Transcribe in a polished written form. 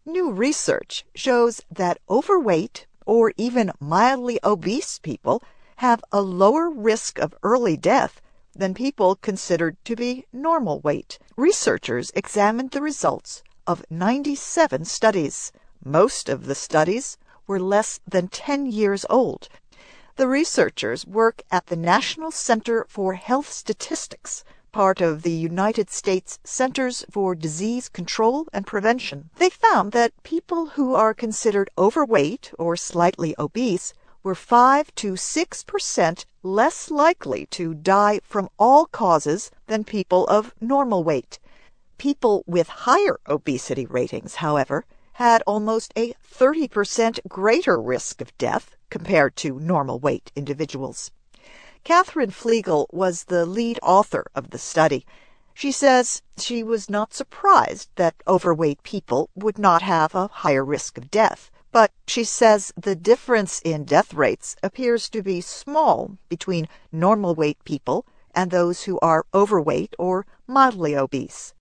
New research shows that overweight or even mildly obese people have a lower risk of early death than people considered to be normal weight. Researchers examined the results of 97 studies. Most of the studies were less than 10 years old. The researchers work at the National Center for Health Statistics, part of the United States Centers for Disease Control and Prevention. They found that people who are considered overweight or slightly obese were 5 to 6% less likely to die from all causes than people of normal weight. People with higher obesity ratings, however, had almost a 30% greater risk of death compared to normal weight individuals. Katherine Flegel was the lead author of the study. She says she was not surprised that overweight people would not have a higher risk of death, but she says the difference in death rates appears to be small between normal weight people and those who are overweight or mildly obese.